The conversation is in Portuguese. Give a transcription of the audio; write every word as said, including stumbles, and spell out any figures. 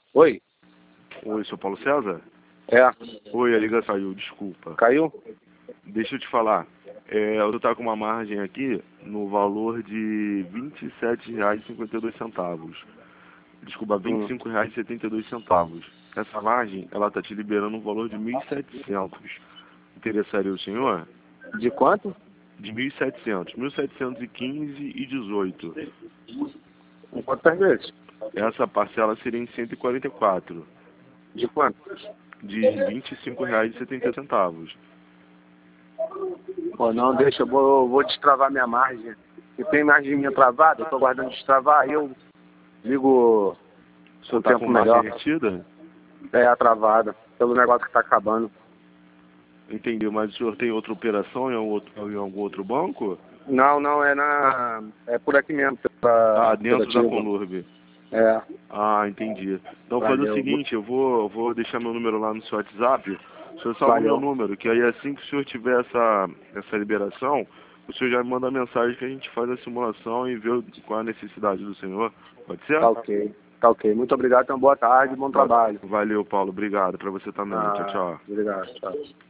Oi? Oi, sou Paulo César? É. Oi, a liga caiu, desculpa. Caiu? Deixa eu te falar. É, eu tô com uma margem aqui no valor de vinte e sete reais e cinquenta e dois centavos. Desculpa, vinte e Hum. cinco reais e setenta e dois centavos. Essa margem, ela tá te liberando um valor de mil e setecentos. Interessaria o senhor? De quanto? De mil e setecentos, mil setecentos e quinze e dezoito. Em quantas vezes? Essa parcela seria em cento e quarenta e quatro. De quanto? De vinte e cinco reais e setenta centavos. Pô, não, deixa, eu vou, vou destravar minha margem. Se tem margem minha travada, eu tô guardando destravar, aí eu ligo O senhor um tá com tempo margem melhor. retida? É, a travada, pelo negócio que tá acabando. Entendi, mas o senhor tem outra operação em algum outro, em algum outro banco? Não, não, é na. É por aqui mesmo, Ah, pela dentro da cooperativa. Conlurb. É, Ah, entendi. Então faz o valeu. seguinte, eu vou, eu vou deixar meu número lá no seu WhatsApp. O senhor salva o meu Valeu. número, que aí assim que o senhor tiver essa, essa liberação, o senhor já me manda mensagem que a gente faz a simulação e vê qual é a necessidade do senhor. Pode ser? Tá ok. Tá ok. Muito obrigado, então boa tarde, bom trabalho. Valeu, Paulo. Obrigado. Pra você também. Tchau, Ah, tchau. obrigado. Tchau.